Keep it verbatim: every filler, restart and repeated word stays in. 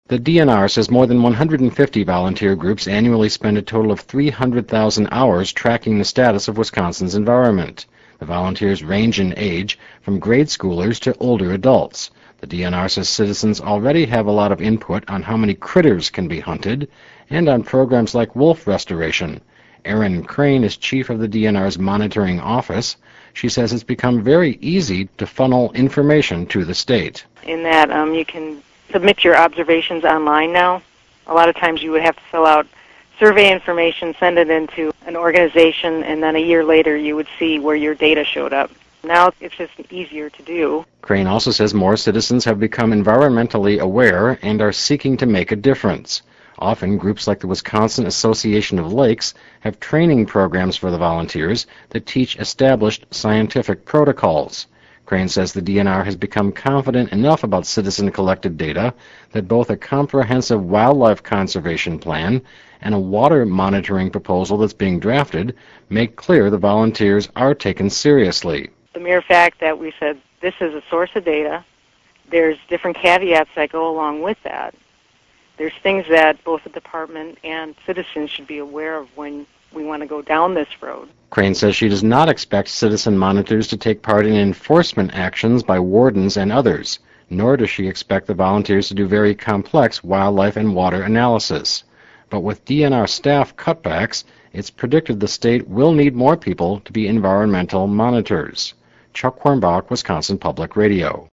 The D N R says more than one hundred fifty volunteer groups annually spend a total of three hundred thousand hours tracking the status of Wisconsin's environment. The volunteers range in age from grade schoolers to older adults. The D N R says citizens already have a lot of input on how many critters can be hunted and on programs like wolf restoration. Erin Crane is chief of the D N R's monitoring office. She says it's become very easy to funnel information to the state. In that um, you can submit your observations online now. A lot of times you would have to fill out survey information, send it into an organization, and then a year later you would see where your data showed up. Now it's just easier to do. Crane also says more citizens have become environmentally aware and are seeking to make a difference. Often, groups like the Wisconsin Association of Lakes have training programs for the volunteers that teach established scientific protocols. Crane says the D N R has become confident enough about citizen-collected data that both a comprehensive wildlife conservation plan and a water monitoring proposal that's being drafted make clear the volunteers are taken seriously. The mere fact that we said this is a source of data, there's different caveats that go along with that. There's things that both the department and citizens should be aware of when we want to go down this road. Crane says she does not expect citizen monitors to take part in enforcement actions by wardens and others, nor does she expect the volunteers to do very complex wildlife and water analysis. But with D N R staff cutbacks, it's predicted the state will need more people to be environmental monitors. Chuck Hornbach, Wisconsin Public Radio.